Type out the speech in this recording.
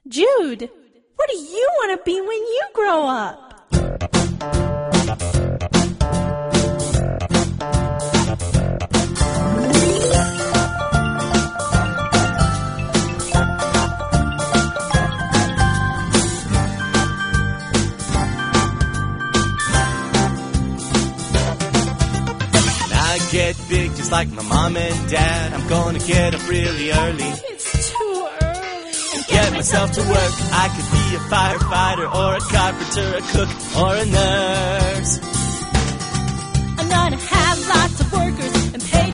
Jude, what do you want to be when you grow up? Get big just like my mom and dad. I'm gonna get up really early. It's too early. Get myself to work. I could be a firefighter or a carpenter, a cook or a nurse. I'm gonna have lots of workers